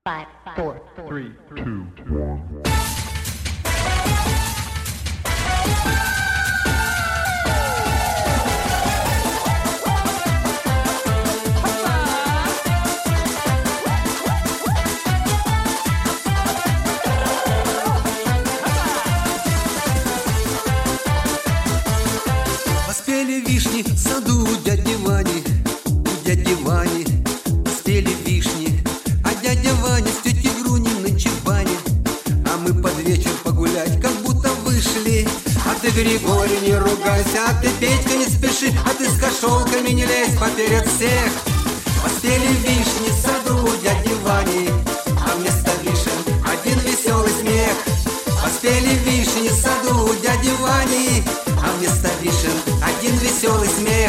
5, 4, 3, 2, 1. Поспели вишни в саду у дяди Вани, поспели вишни, а дядя Ваня с тетей Груней нынче в бане. А мы под вечер погулять как будто вышли. А ты, Григорий, не ругайся, а ты, Петька, не спеши, а ты с кошелками не лезь поперед всех. Поспели вишни в саду у дяди Вани, а вместо вишен один веселый смех. Поспели вишни в саду у дяди Вани, а вместо вишен один веселый смех.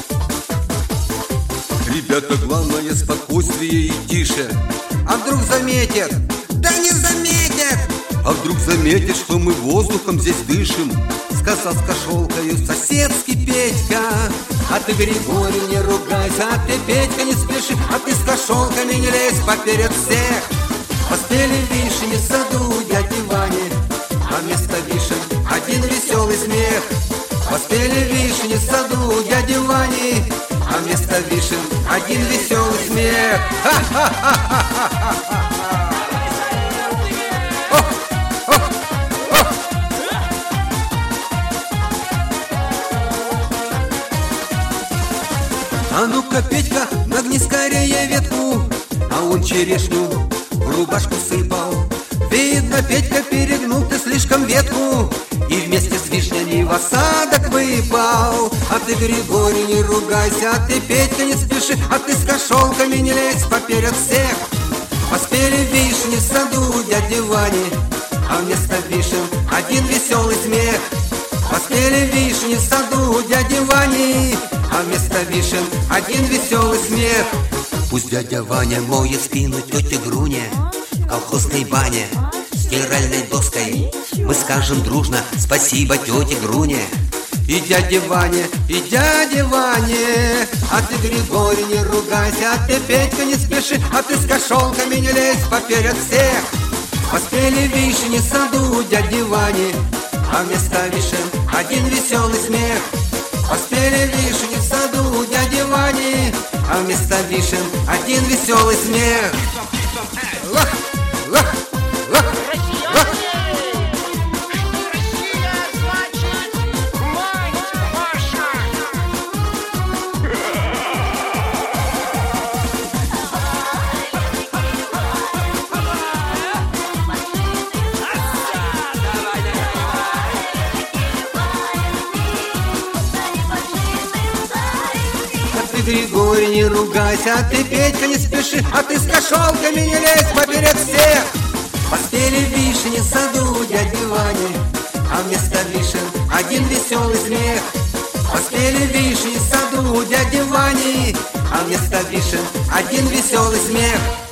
Ребята, главное спокойствие и тише. А вдруг заметят? Да не заметят! А вдруг заметят, что мы воздухом здесь дышим? Сказал с кошелкою соседский Петька. А ты, Григорий, не ругайся, а ты, Петька, не спеши, а ты с кошелками не лезь поперед всех. Поспели вишни в саду у дяди Вани, а вместо вишен один веселый смех. Поспели вишни в саду у дяди Вани, а вместо вишен один веселый смех. А ну-ка, Петька, нагни скорее ветку, а он черешню в рубашку сыпал. Видно, Петька, перегнул ты слишком ветку, и вместе с вишнями в осадок выпал. А ты, Григорий, не ругайся, а ты, Петька, не спеши, а ты с кошелками не лезь поперед всех. Поспели вишни в саду у дяди Вани, а вместо вишен один веселый смех. Поспели вишни в саду у дяди Вани, а вместо вишен один веселый смех. Пусть дядя Ваня моет спину тете Груне в колхозной бане стиральной доской. Мы скажем дружно спасибо тете Груне. И дяде Ване, и дяде Ване. А ты, Григорий, не ругайся, а ты, Петька, не спеши, а ты с кошелками не лезь поперед всех. Поспели вишни в саду у дяди Вани, а вместо вишен один веселый смех. Поспели вишни в саду у дяди Вани, а вместо вишен один веселый смех. Лах, лах, лах, лах. Григорий, не ругайся, а ты, Петька, не спеши, а ты с кошелками не лезь поперед всех. Поспели вишни в саду у дяди Вани, а вместо вишен один веселый смех. Поспели вишни в саду у дяди Вани, а вместо вишен один веселый смех.